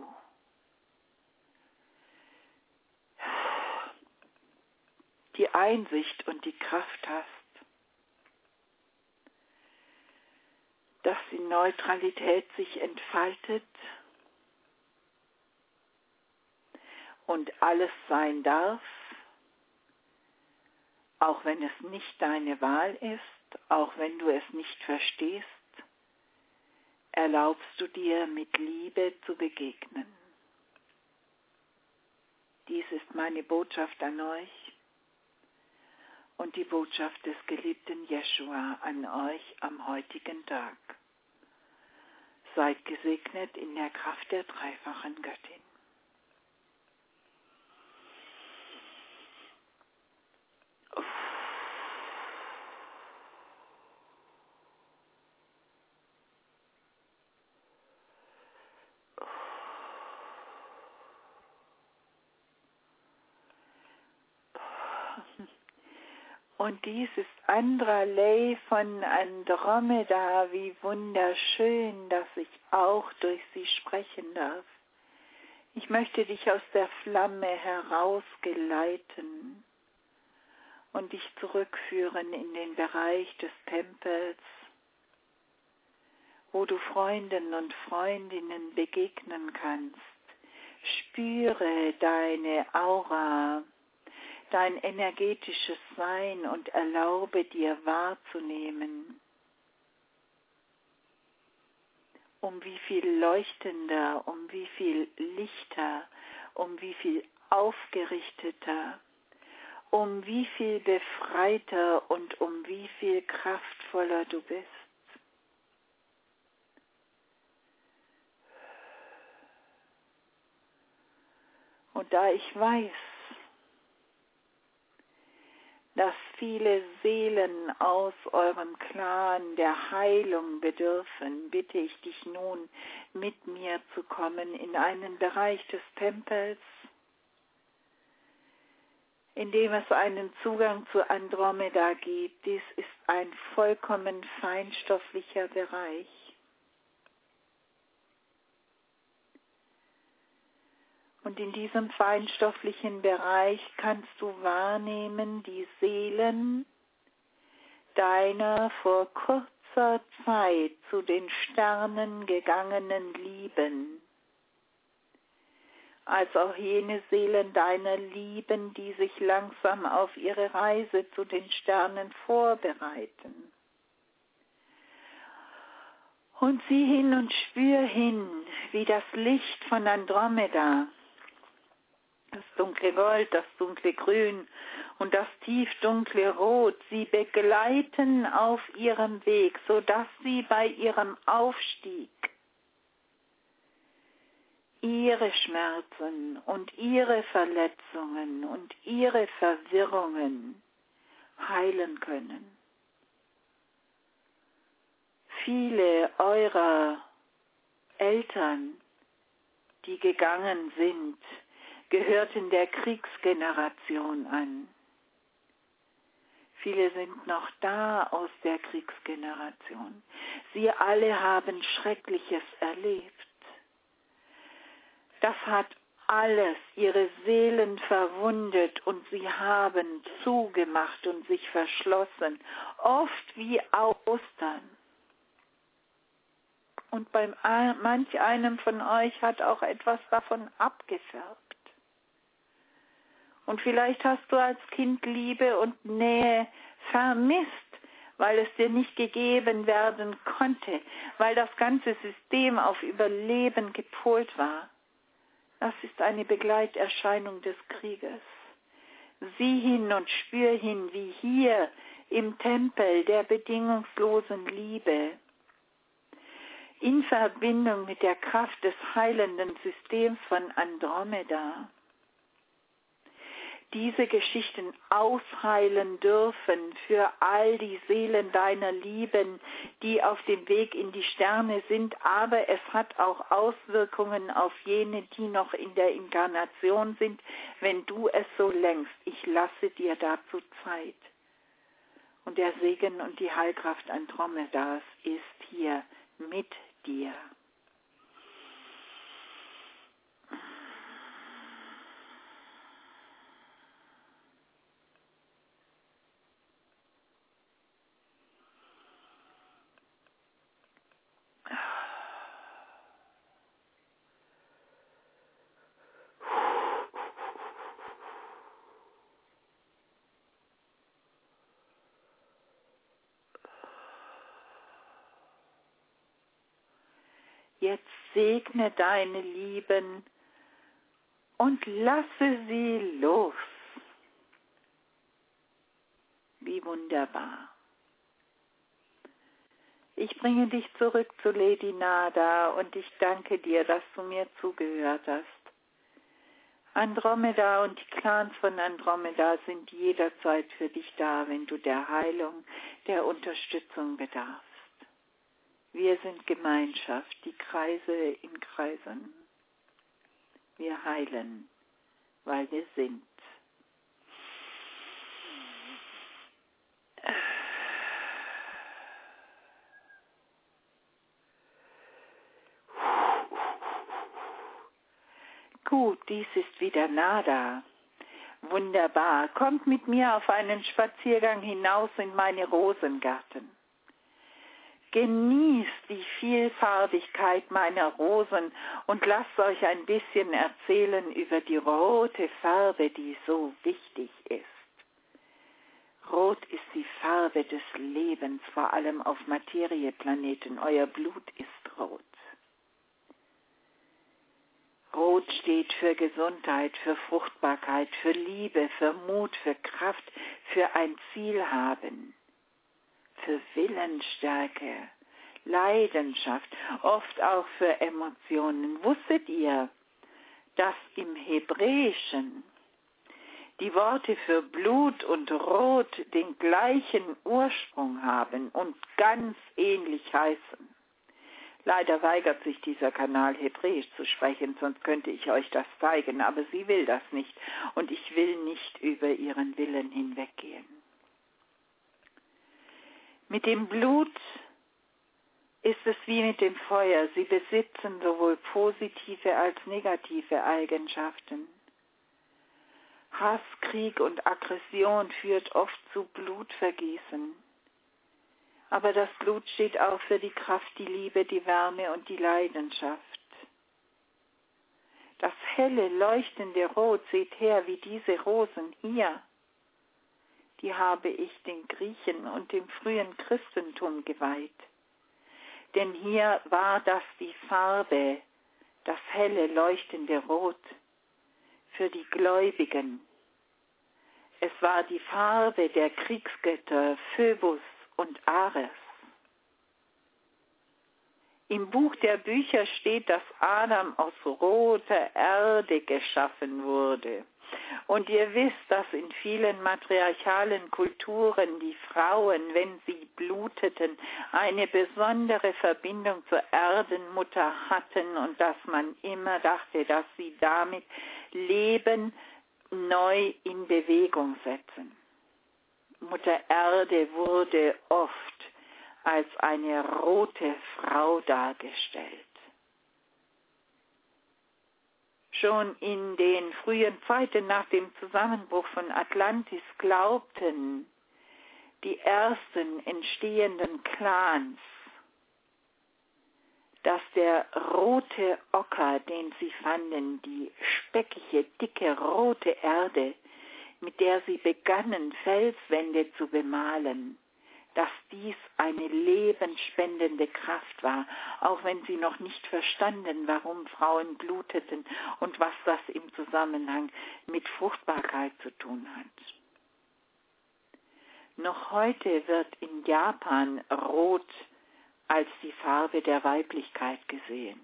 A: die Einsicht und die Kraft hast, dass die Neutralität sich entfaltet und alles sein darf, auch wenn es nicht deine Wahl ist, auch wenn du es nicht verstehst, erlaubst du dir mit Liebe zu begegnen. Dies ist meine Botschaft an euch und die Botschaft des geliebten Jeschua an euch am heutigen Tag. Seid gesegnet in der Kraft der dreifachen Göttin. Und dies ist Andralei von Andromeda, wie wunderschön, dass ich auch durch sie sprechen darf. Ich möchte dich aus der Flamme herausgeleiten und dich zurückführen in den Bereich des Tempels, wo du Freunden und Freundinnen begegnen kannst. Spüre deine Aura, dein energetisches Sein und erlaube dir wahrzunehmen, um wie viel leuchtender, um wie viel lichter, um wie viel aufgerichteter, um wie viel befreiter und um wie viel kraftvoller du bist. Und da ich weiß, dass viele Seelen aus eurem Clan der Heilung bedürfen, bitte ich dich nun, mit mir zu kommen in einen Bereich des Tempels, in dem es einen Zugang zu Andromeda gibt. Dies ist ein vollkommen feinstofflicher Bereich. Und in diesem feinstofflichen Bereich kannst du wahrnehmen die Seelen deiner vor kurzer Zeit zu den Sternen gegangenen Lieben, als auch jene Seelen deiner Lieben, die sich langsam auf ihre Reise zu den Sternen vorbereiten. Und sieh hin und spür hin, wie das Licht von Andromeda, das dunkle Gold, das dunkle Grün und das tiefdunkle Rot sie begleiten auf ihrem Weg, sodass sie bei ihrem Aufstieg ihre Schmerzen und ihre Verletzungen und ihre Verwirrungen heilen können. Viele eurer Eltern, die gegangen sind, gehörten der Kriegsgeneration an. Viele sind noch da aus der Kriegsgeneration. Sie alle haben Schreckliches erlebt. Das hat alles ihre Seelen verwundet und sie haben zugemacht und sich verschlossen, oft wie Austern. Und bei manch einem von euch hat auch etwas davon abgefärbt. Und vielleicht hast du als Kind Liebe und Nähe vermisst, weil es dir nicht gegeben werden konnte, weil das ganze System auf Überleben gepolt war. Das ist eine Begleiterscheinung des Krieges. Sieh hin und spür hin, wie hier im Tempel der bedingungslosen Liebe in Verbindung mit der Kraft des heilenden Systems von Andromeda diese Geschichten ausheilen dürfen für all die Seelen deiner Lieben, die auf dem Weg in die Sterne sind, aber es hat auch Auswirkungen auf jene, die noch in der Inkarnation sind, wenn du es so lenkst. Ich lasse dir dazu Zeit. Und der Segen und die Heilkraft Andromedas ist hier mit dir. jetzt segne deine Lieben und lasse sie los. Wie wunderbar. Ich bringe dich zurück zu Lady Nada und ich danke dir, dass du mir zugehört hast. Andromeda und die Clans von Andromeda sind jederzeit für dich da, wenn du der Heilung, der Unterstützung bedarfst. Wir sind Gemeinschaft, die Kreise in Kreisen. Wir heilen, weil wir sind. Gut, dies ist wieder Nada. Wunderbar. Kommt mit mir auf einen Spaziergang hinaus in meine Rosengärten. Genießt die Vielfarbigkeit meiner Rosen und lasst euch ein bisschen erzählen über die rote Farbe, die so wichtig ist. Rot ist die Farbe des Lebens, vor allem auf Materieplaneten. Euer Blut ist rot. Rot steht für Gesundheit, für Fruchtbarkeit, für Liebe, für Mut, für Kraft, für ein Ziel haben, für Willensstärke, Leidenschaft, oft auch für Emotionen. Wusstet ihr, dass im Hebräischen die Worte für Blut und Rot den gleichen Ursprung haben und ganz ähnlich heißen? Leider weigert sich dieser Kanal Hebräisch zu sprechen, sonst könnte ich euch das zeigen, aber sie will das nicht und ich will nicht über ihren Willen hinweggehen. Mit dem Blut ist es wie mit dem Feuer. Sie besitzen sowohl positive als negative Eigenschaften. Hass, Krieg und Aggression führt oft zu Blutvergießen. Aber das Blut steht auch für die Kraft, die Liebe, die Wärme und die Leidenschaft. Das helle, leuchtende Rot, seht her, wie diese Rosen hier, die habe ich den Griechen und dem frühen Christentum geweiht. Denn hier war das die Farbe, das helle, leuchtende Rot für die Gläubigen. Es war die Farbe der Kriegsgötter Phöbus und Ares. Im Buch der Bücher steht, dass Adam aus roter Erde geschaffen wurde. Und ihr wisst, dass in vielen matriarchalen Kulturen die Frauen, wenn sie bluteten, eine besondere Verbindung zur Erdenmutter hatten und dass man immer dachte, dass sie damit Leben neu in Bewegung setzen. Mutter Erde wurde oft als eine rote Frau dargestellt. Schon in den frühen Zeiten nach dem Zusammenbruch von Atlantis glaubten die ersten entstehenden Clans, dass der rote Ocker, den sie fanden, die speckige, dicke, rote Erde, mit der sie begannen, Felswände zu bemalen, dass dies eine lebensspendende Kraft war, auch wenn sie noch nicht verstanden, warum Frauen bluteten und was das im Zusammenhang mit Fruchtbarkeit zu tun hat. Noch heute wird in Japan Rot als die Farbe der Weiblichkeit gesehen.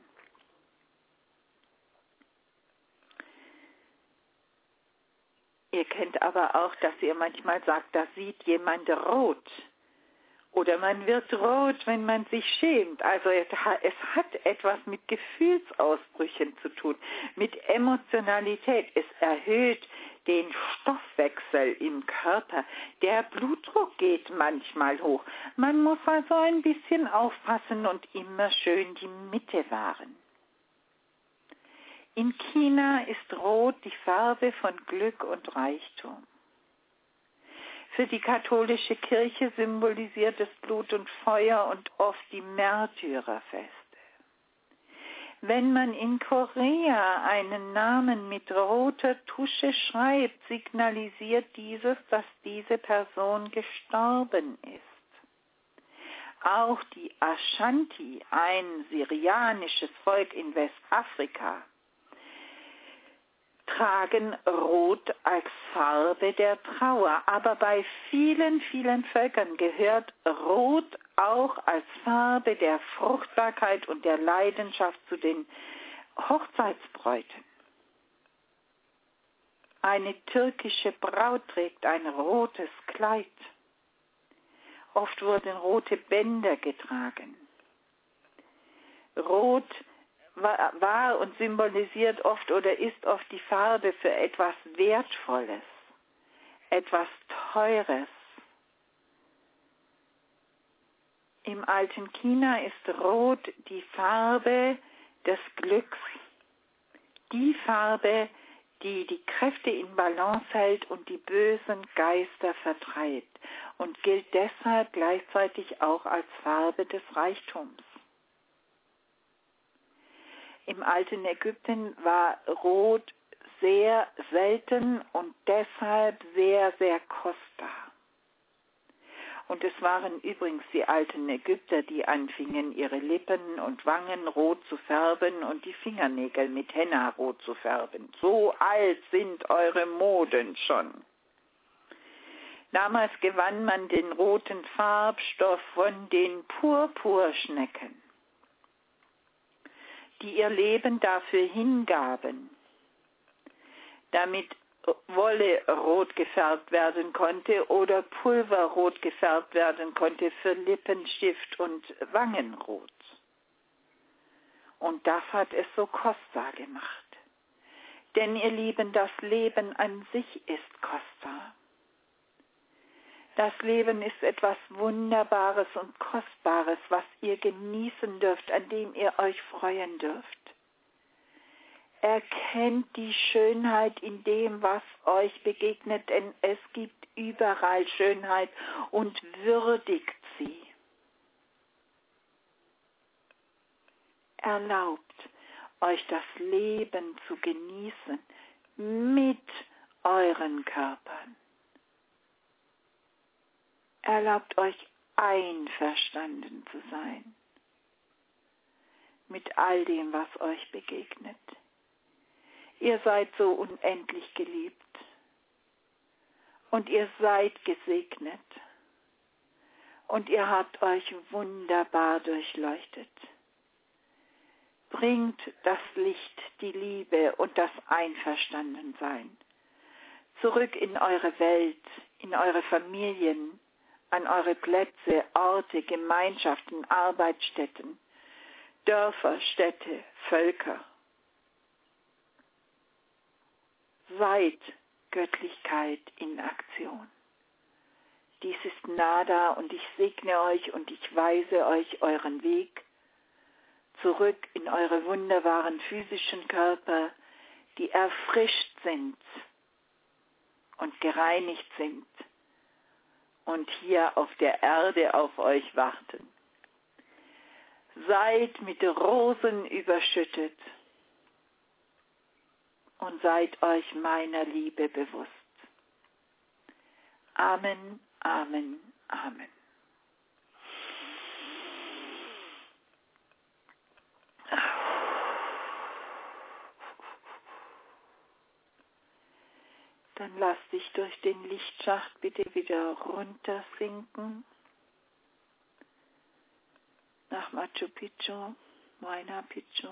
A: Ihr kennt aber auch, dass ihr manchmal sagt, da sieht jemand rot. Oder man wird rot, wenn man sich schämt. Also es hat etwas mit Gefühlsausbrüchen zu tun, mit Emotionalität. Es erhöht den Stoffwechsel im Körper. Der Blutdruck geht manchmal hoch. Man muss also ein bisschen aufpassen und immer schön die Mitte wahren. In China ist Rot die Farbe von Glück und Reichtum. Für die katholische Kirche symbolisiert es Blut und Feuer und oft die Märtyrerfeste. Wenn man in Korea einen Namen mit roter Tusche schreibt, signalisiert dieses, dass diese Person gestorben ist. auch die Ashanti, ein syrianisches Volk in Westafrika, tragen Rot als Farbe der Trauer. Aber bei vielen, vielen Völkern gehört Rot auch als Farbe der Fruchtbarkeit und der Leidenschaft zu den Hochzeitsbräuten. Eine türkische Braut trägt ein rotes Kleid. Oft wurden rote Bänder getragen. Rot war und symbolisiert oft oder ist oft die Farbe für etwas Wertvolles, etwas Teures. Im alten China ist Rot die Farbe des Glücks, die Farbe, die die Kräfte in Balance hält und die bösen Geister vertreibt und gilt deshalb gleichzeitig auch als Farbe des Reichtums. Im alten Ägypten war Rot sehr selten und deshalb sehr, sehr kostbar. Und es waren übrigens die alten Ägypter, die anfingen, ihre Lippen und Wangen rot zu färben und die Fingernägel mit Henna rot zu färben. So alt sind eure Moden schon. Damals gewann man den roten Farbstoff von den Purpurschnecken, die ihr Leben dafür hingaben, damit Wolle rot gefärbt werden konnte oder Pulver rot gefärbt werden konnte für Lippenstift und Wangenrot. Und das hat es so kostbar gemacht. Denn ihr Lieben, das Leben an sich ist kostbar. Das Leben ist etwas Wunderbares und Kostbares, was ihr genießen dürft, an dem ihr euch freuen dürft. Erkennt die Schönheit in dem, was euch begegnet, denn es gibt überall Schönheit und würdigt sie. Erlaubt euch das Leben zu genießen mit euren Körpern. Erlaubt euch einverstanden zu sein mit all dem, was euch begegnet. Ihr seid so unendlich geliebt und ihr seid gesegnet und ihr habt euch wunderbar durchleuchtet. Bringt das Licht, die Liebe und das Einverstandensein zurück in eure Welt, in eure Familien, an eure Plätze, Orte, Gemeinschaften, Arbeitsstätten, Dörfer, Städte, Völker. Seid Göttlichkeit in Aktion. Dies ist Nada und ich segne euch und ich weise euch euren Weg zurück in eure wunderbaren physischen Körper, die erfrischt sind und gereinigt sind und hier auf der Erde auf euch warten. Seid mit Rosen überschüttet und seid euch meiner Liebe bewusst. Amen, Amen, Amen. Dann lass dich durch den Lichtschacht bitte wieder runtersinken nach Machu Picchu, Huayna Picchu.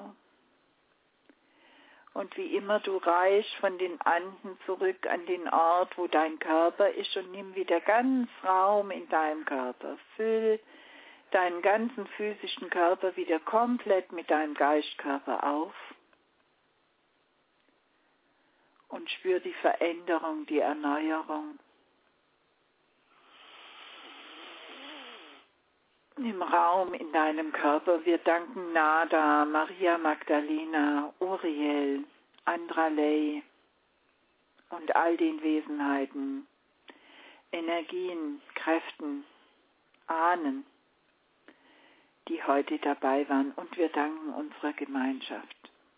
A: Und wie immer, du reichst von den Anden zurück an den Ort, wo dein Körper ist und nimm wieder ganz Raum in deinem Körper. Füll deinen ganzen physischen Körper wieder komplett mit deinem Geistkörper auf. Und spür die Veränderung, die Erneuerung. Nimm Raum in deinem Körper. Wir danken Nada, Maria Magdalena, Uriel, Andraley und all den Wesenheiten, Energien, Kräften, Ahnen, die heute dabei waren. Und wir danken unserer Gemeinschaft.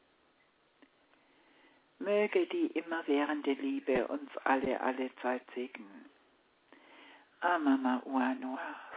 A: Möge die immerwährende Liebe uns alle Zeit segnen. Amama Uanoa.